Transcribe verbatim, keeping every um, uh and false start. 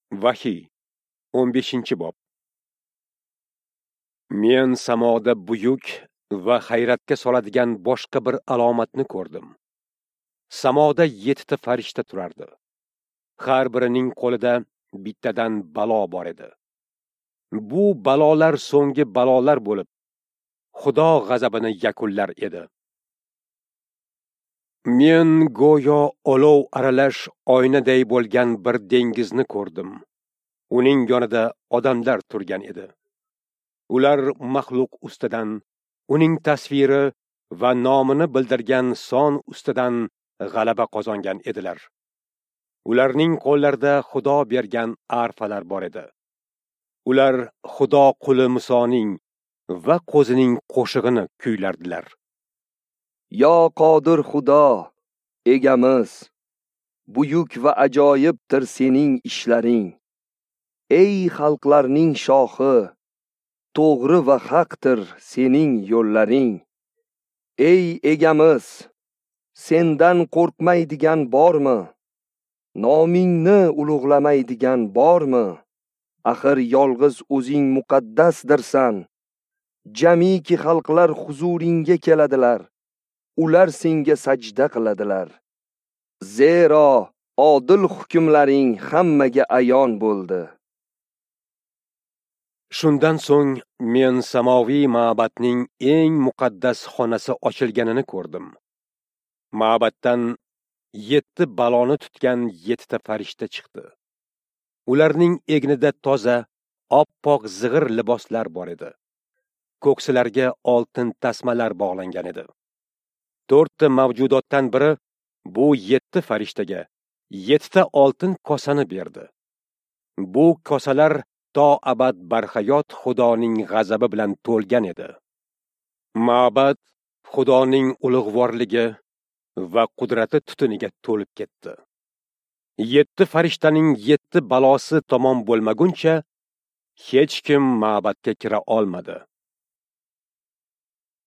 Vahiy o'n beshinchi bob. Men samoda buyuk va hayratga soladigan boshqa bir alomatni ko'rdim. Samoda yettita farishta turardi. Har birining qo'lida bittadan balo bor edi. Bu balolar so'nggi balolar bo'lib, Xudo g'azabini yakunlar edi. Men go'yo olov aralash oynaday bo'lgan bir dengizni ko'rdim. Uning yonida odamlar turgan edi. Ular maxluq ustidan, uning tasviri va nomini bildirgan son ustidan g'alaba qozongan edilar. Ularning qo'llarida Xudo bergan arfalar bor edi. Ular Xudo quli Musoning va qo'zining qo'shig'ini kuylardilar. Yo qodir Xudo, egamiz, buyuk va ajoyibdir sening ishlaring. Ey xalqlarning shohi, to'g'ri va haqdir sening yo'llaring. Ey egamiz, sendan qo'rqmaydigan bormi? Nomingni ulug'lamaydigan bormi? Axir yolg'iz o'zing muqaddasdirsan. Jamiki xalqlar huzuringga keladilar. Ular senga sajda qiladilar. Zero odil hukmlaring hammaga ayon bo'ldi. Shundan so'ng men samoviy ma'batning eng muqaddas xonasi ochilganini ko'rdim. Ma'batdan yetti baloni tutgan yettita farishta chiqdi. Ularning egnida toza, oppoq zig'ir liboslar bor edi. Ko'ksilariga oltin tasmalar bog'langan edi. To'rtta mavjudotdan biri bu yetti farishtaga yettita oltin kosani berdi. Bu kosalar to abad barhayot Xudoning g'azabi bilan to'lgan edi. Ma'bad Xudoning ulug'vorligi va qudrati tutuniga to'lib ketdi. Yetti farishtaning yetti balosi tamom bo'lmaguncha hech kim ma'badga kira olmadi.